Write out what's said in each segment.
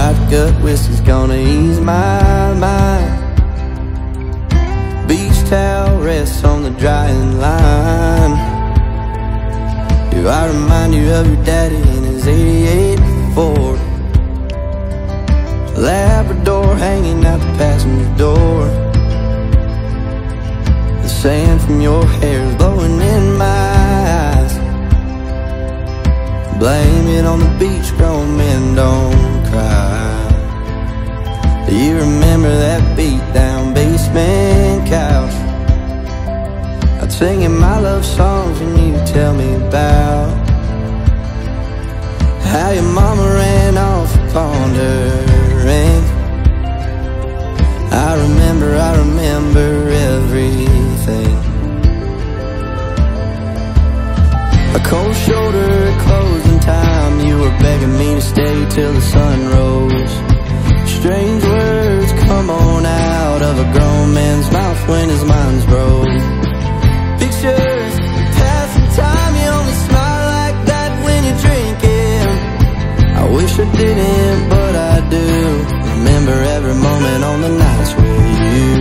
Gut whiskey's gonna ease my mind. Beach towel rests on the drying line. Do I remind you of your daddy in his '88 Ford? Labrador hanging out the passenger door. The sand from your hair is blowing in my eyes. Blame it on the beach, grown men don't cry. Do you remember that beat down basement couch? I'd sing in my love songs and you'd tell me about how your mama ran off and pawned her ring. I remember everything. A cold shoulder at closing time. You were begging me to stay till the sun rose. Strange words come on out of a grown man's mouth when his mind's broke. Pictures, passing time, you only smile like that when you're drinking. I wish I didn't, but I do. Remember every moment on the nights with you.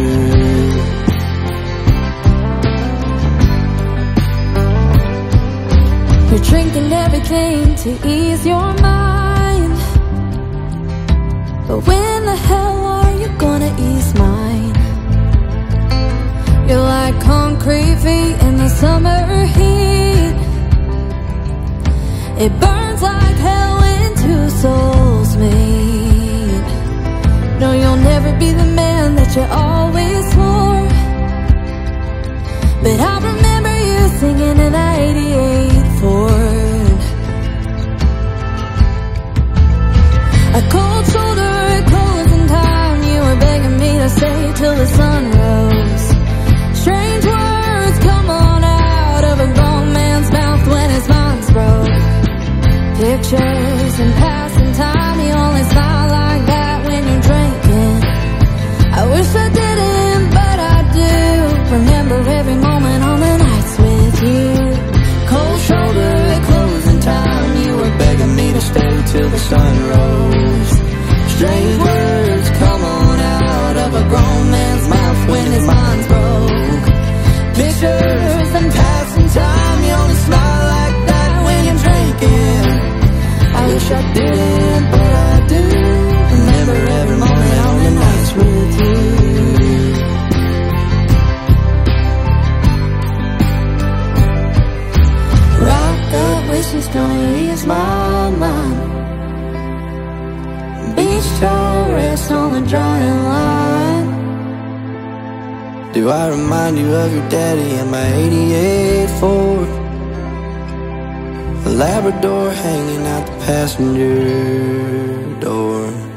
You're drinking everything to ease your mind, but when the hell are you gonna ease mine? You're like concrete feet in the summer heat. It burns like hell when two souls meet. No, you'll never be the man that you always swore, but I remember you singing in that '88 Ford. A cold shoulder at closing time. You were begging me to stay till the sun rose. Strange words come on out of a grown man's mouth when his mind's broke. Pictures and passing time. You only smile like that when you're drinking. I wish I didn't, but I do. Remember every moment on the nights with you. Cold shoulder at closing time. You were begging me to stay till the sun rose. Strange words come on out of a grown man's mouth when his mind's broke. Pictures and passing time. You only smile like that when you're drinking. I wish I didn't, but I do. Remember every moment on the nights with you. She's gonna ease my mind. Beach towel rests on the drying line. Do I remind you of your daddy in my '88 Ford? A Labrador hanging out the passenger door.